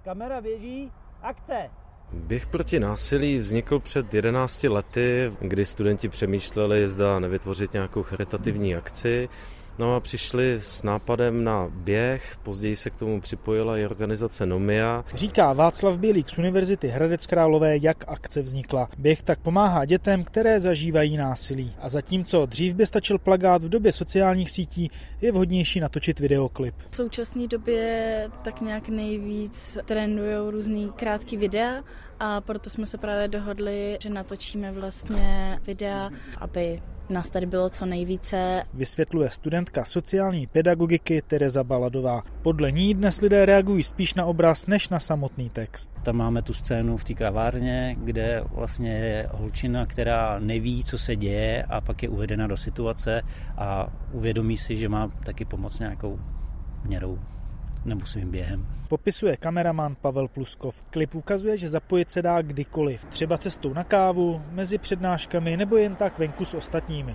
Kamera běží, akce! Běh proti násilí vznikl před 11 lety, kdy studenti přemýšleli, zda nevytvořit nějakou charitativní akci. No a přišli s nápadem na běh, později se k tomu připojila i organizace Nomia. Říká Václav Bělík z Univerzity Hradec Králové, jak akce vznikla. Běh tak pomáhá dětem, které zažívají násilí. A zatímco dřív by stačil plakát, v době sociálních sítí je vhodnější natočit videoklip. V současné době tak nějak nejvíc trendujou různý krátký videa a proto jsme se právě dohodli, že natočíme vlastně videa, aby nás tady bylo co nejvíce. Vysvětluje studentka sociální pedagogiky Tereza Baladová. Podle ní dnes lidé reagují spíš na obraz než na samotný text. Tam máme tu scénu v té kavárně, kde vlastně je holčina, která neví, co se děje a pak je uvedena do situace a uvědomí si, že má taky pomoc nějakou měrou nebo svým během. Popisuje kameraman Pavel Pluskov. Klip ukazuje, že zapojit se dá kdykoliv. Třeba cestou na kávu, mezi přednáškami nebo jen tak venku s ostatními.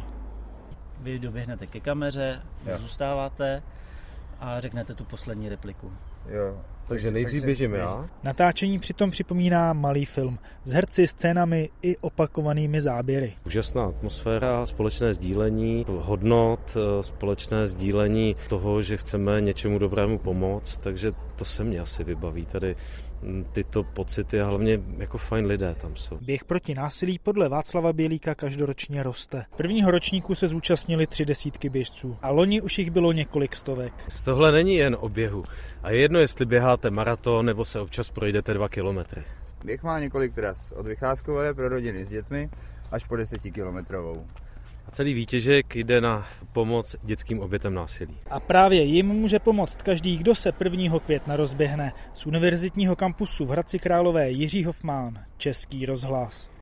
Vy doběhnete ke kameře, zůstáváte a řeknete tu poslední repliku. Jo. Takže nejdřív běžím já. Natáčení přitom připomíná malý film s herci, scénami i opakovanými záběry. Úžasná atmosféra, společné sdílení hodnot, společné sdílení toho, že chceme něčemu dobrému pomoct, takže to se mě asi vybaví tady tyto pocity a hlavně jako fajn lidé tam jsou. Běh proti násilí podle Václava Bělíka každoročně roste. Prvního ročníku se zúčastnili 30 běžců a loni už jich bylo několik stovek. Tohle není jen o běhu a je jedno, jestli běháte maraton nebo se občas projdete 2 kilometry. Běh má několik tras, od vycházkové pro rodiny s dětmi až po 10kilometrovou. A celý výtěžek jde na pomoc dětským obětem násilí. A právě jim může pomoct každý, kdo se 1. května rozběhne. Z univerzitního kampusu v Hradci Králové Jiří Hofmán, Český rozhlas.